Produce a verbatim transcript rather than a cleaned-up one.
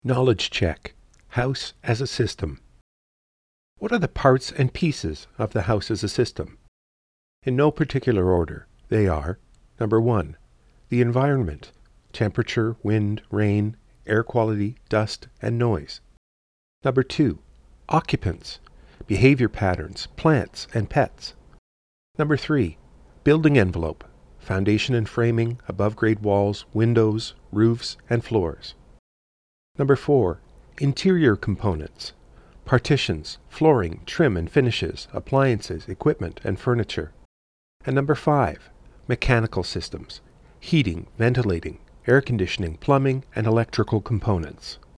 Knowledge check. House as a system. What are the parts and pieces of the house as a system? In no particular order, they are: number one, the environment, temperature, wind, rain, air quality, dust, and noise. Number two, occupants, behavior patterns, plants, and pets. Number three, building envelope, foundation and framing, above-grade walls, windows, roofs, and floors. Number four, interior components, partitions, flooring, trim and finishes, appliances, equipment, and furniture. And number five, mechanical systems, heating, ventilating, air conditioning, plumbing, and electrical components.